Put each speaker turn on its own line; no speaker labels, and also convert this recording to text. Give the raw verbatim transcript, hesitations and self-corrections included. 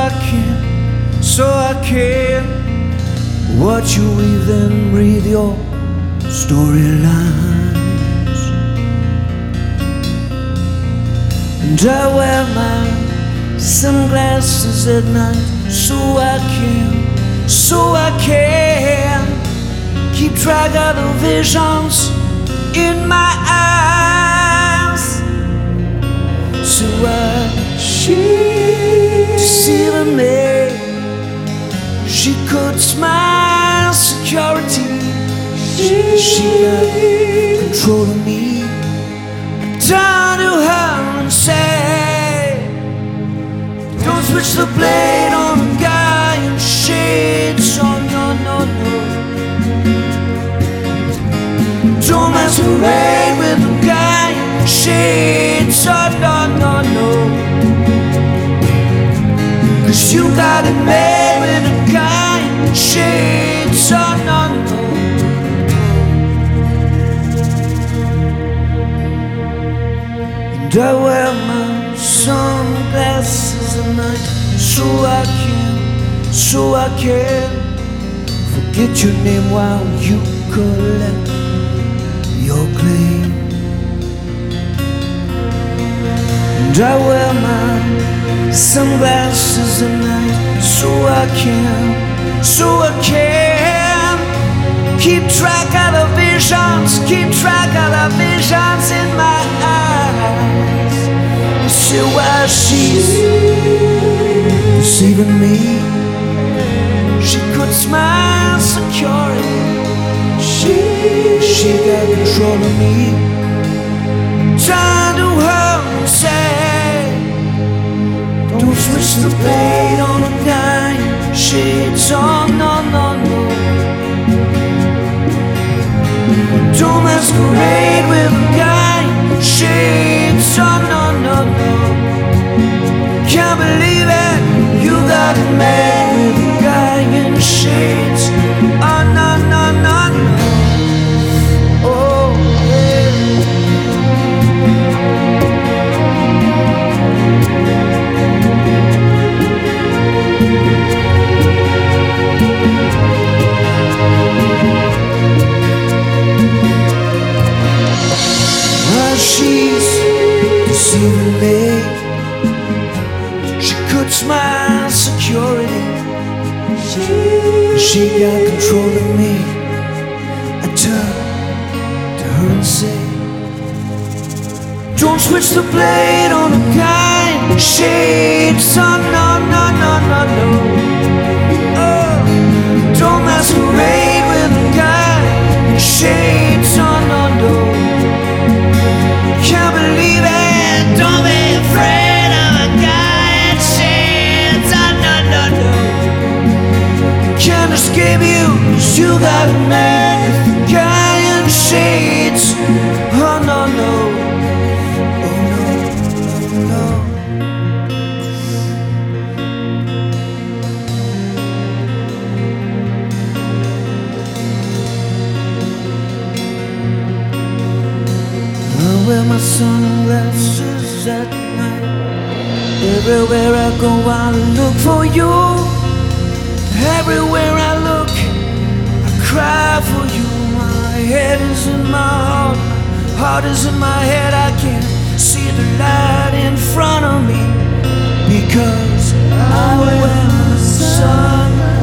I can, so I can watch you weave and breathe your storylines. And I wear my sunglasses at night, so I can, so I can keep track of the visions in my eyes. So I, she deceiving me, she could smile security, she, she got control of me. I turn to her and say, don't switch the blade on the guy in shades, oh no, no, no. Don't masquerade with the guy in shades, oh no, no, no. Cause you got it made with a guy in shades, oh no, no. And I wear my sunglasses at night, so I can, so I can forget your name while you collect your claim. And I wear my sunglasses at night, so I can, so I can keep track of the visions, keep track of the visions in my eyes. You see why she's deceiving me, she could smile securely, she, she got control of me. Turn to her and say, don't switch the blade on a dime, shades on, no, no, no. Don't masquerade with a guy, shades on, no, no, no. Can't believe it, you got it made with a guy in shades, oh no, no, no, no. Oh yeah. Well, she's deceiving me, she could smile security, she, she got control of me. I turn to her and say, don't switch the blade on a guy in shades, oh no, no, no, no, no. Oh, don't masquerade with a guy in shades, oh no, no. Can't believe it, don't be afraid of a guy in shades, oh no, no, no. Can't escape you, cause you got a man with a guy in shades, oh no, no. I wear my sunglasses at night, everywhere I go I look for you. Everywhere I look I cry for you. My head is in my heart, my heart is in my head. I can't see the light in front of me because I wear my sunglasses.